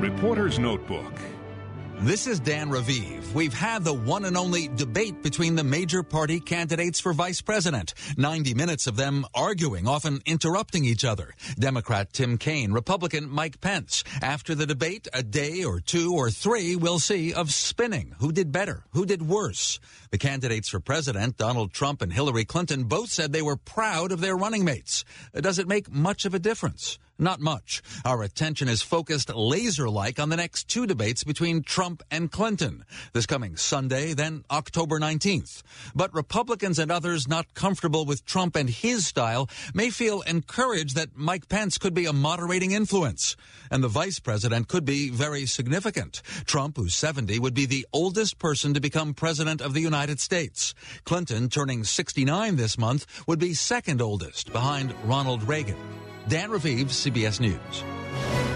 Reporter's Notebook. This is Dan Raviv. We've had the one and only debate between the major party candidates for vice president. 90 minutes of them arguing, often interrupting each other. Democrat Tim Kaine, Republican Mike Pence. After the debate, a day or two or three we'll see of spinning. Who did better? Who did worse? The candidates for president, Donald Trump and Hillary Clinton, both said they were proud of their running mates. Does it make much of a difference? Not much. Our attention is focused laser-like on the next two debates between Trump and Clinton. This coming Sunday, then October 19th. But Republicans and others not comfortable with Trump and his style may feel encouraged that Mike Pence could be a moderating influence. And the vice president could be very significant. Trump, who's 70, would be the oldest person to become president of the United States. Clinton, turning 69 this month, would be second oldest, behind Ronald Reagan. Dan Raviv, CBS News.